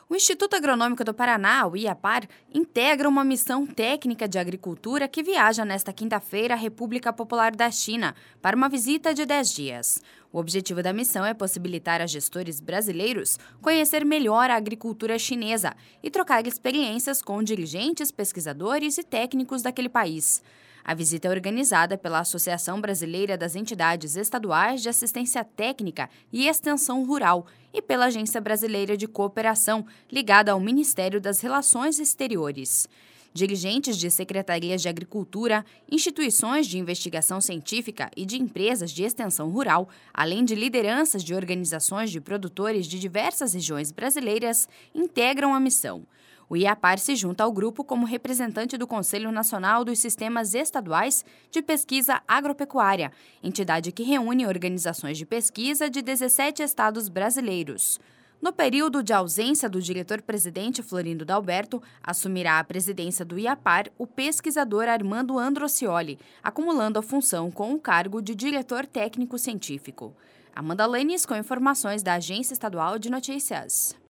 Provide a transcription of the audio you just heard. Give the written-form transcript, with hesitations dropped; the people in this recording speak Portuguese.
O Instituto Agronômico do Paraná, o IAPAR, integra uma missão técnica de agricultura que viaja nesta quinta-feira à República Popular da China para uma visita de 10 dias. O objetivo da missão é possibilitar a gestores brasileiros conhecer melhor a agricultura chinesa e trocar experiências com dirigentes, pesquisadores e técnicos daquele país. A visita é organizada pela Associação Brasileira das Entidades Estaduais de Assistência Técnica e Extensão Rural e pela Agência Brasileira de Cooperação, ligada ao Ministério das Relações Exteriores. Dirigentes de secretarias de agricultura, instituições de investigação científica e de empresas de extensão rural, além de lideranças de organizações de produtores de diversas regiões brasileiras, integram a missão. O IAPAR se junta ao grupo como representante do Conselho Nacional dos Sistemas Estaduais de Pesquisa Agropecuária, entidade que reúne organizações de pesquisa de 17 estados brasileiros. No período de ausência do diretor-presidente Florindo Dalberto, assumirá a presidência do IAPAR o pesquisador Armando Androcioli, acumulando a função com o cargo de diretor técnico científico. Amanda Lenis com informações da Agência Estadual de Notícias.